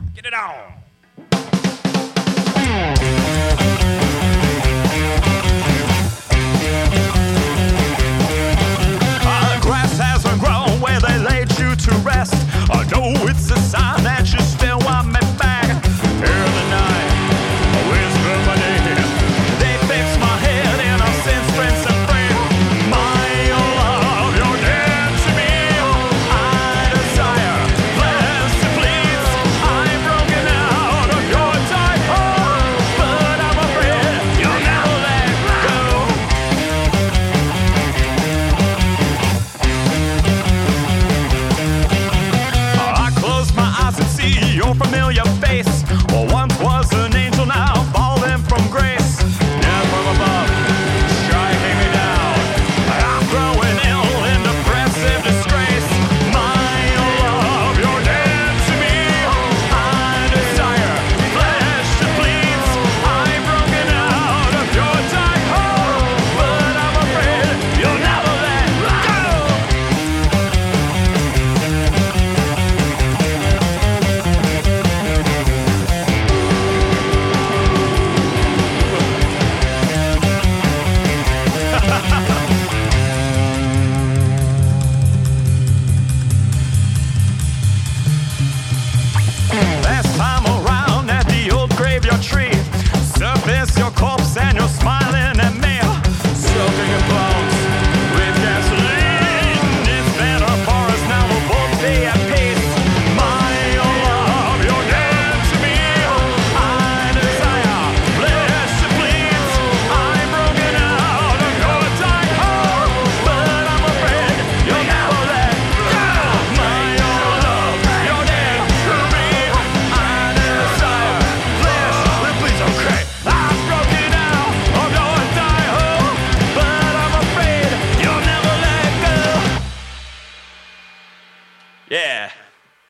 Get it on. Grass hasn't grown where they laid you to rest. I know it's a sign that you still want me back. Here in the night, I whisper my name. They fix my head and I've since been some friend. My love, you're dead to me. I desire flesh that bleeds. I'm broken out of your tight hold, but I'm afraid you'll never let go. I close my eyes and see your familiar face. Well, once was an angel, now falling from grace. Down from above, striking me down. I'm growing ill in depressive disgrace. My love, you're dead to me. I desire flesh that bleeds. I'm broken out of your tight hold, but I'm afraid you'll never let go. Last time around at the old graveyard tree, surface your corpse and you're smiling at me, soaking your bones with gasoline. It's better for us now, we'll both be at peace. My love, you're dead to me. I desire flesh that bleeds. I'm broken out of your tight hold, but I'm afraid you'll never let go. My love, you're dead to me. I desire flesh that bleeds. Okay, I'm broken out of your tight hold, but I'm afraid you'll never let go. Yeah.